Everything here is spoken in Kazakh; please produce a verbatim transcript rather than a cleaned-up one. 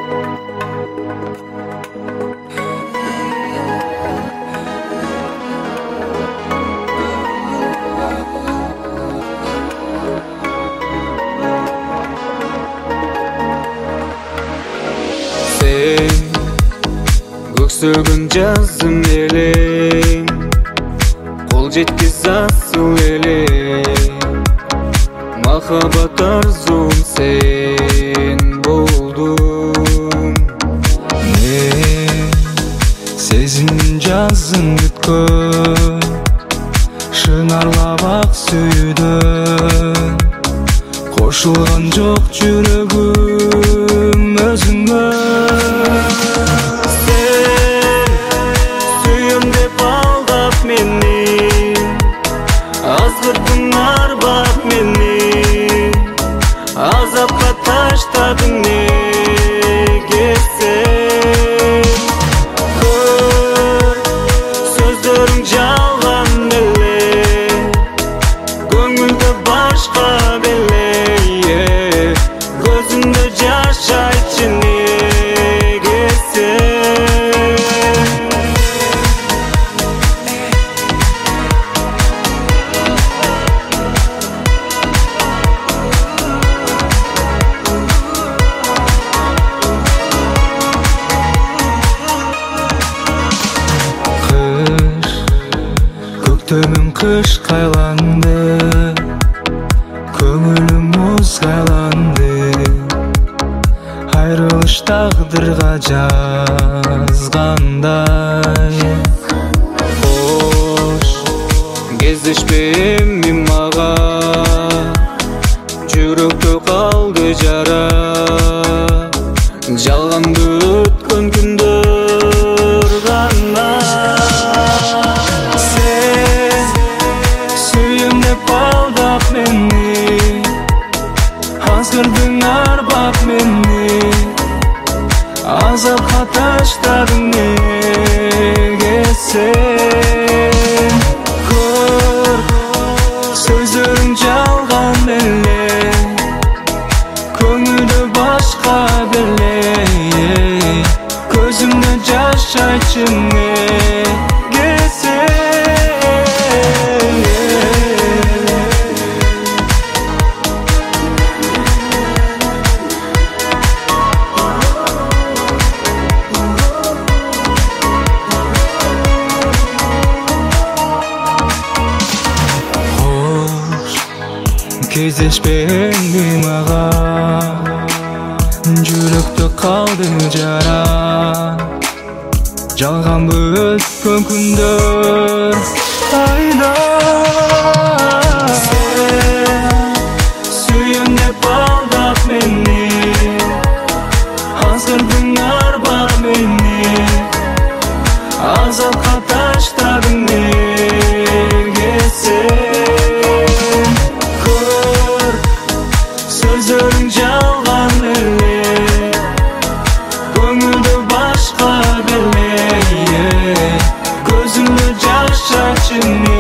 Көксөгөн жазым элең, кол жеткиз асыл элең. Махаббат арзуум сен болдуң. Мен сезим жазым бүткөн, шынарлап ак сүйүүдөн. Кошулган жок жүрөгүм өзүңө. Азгырдың арбап мени, азапқа таштадың неге сен? Көр, сөздерің жалған беле, көңілді башқа беле. Көзімді жаш айтшы неге сен? Көктөмүн кыш кайланды, көңүлүм муз кайланды. Айрылыш тагдырга жазгандай. Кош, кездешпе эми мага, жүрөктө калды жара. Жалганды өткөн күндөр гана. Азгырдың арбап мени, азапка таштадың неге сен? Көр, сөздөрүң жалган эле, көңүлдө башка беле. Көзүмдө жаш айтчы неге сен? Кездешпеңди мага, жүрөктө калды жара. Жалганбы өткөн күндөр айда. Сен сүйөм деп алдап мени, азгырдың арбап мени. Азапка таштадың неге сен? Сөздөрүң жалган эле, көңүлдө башка беле. Көзүмдө жаш айтчы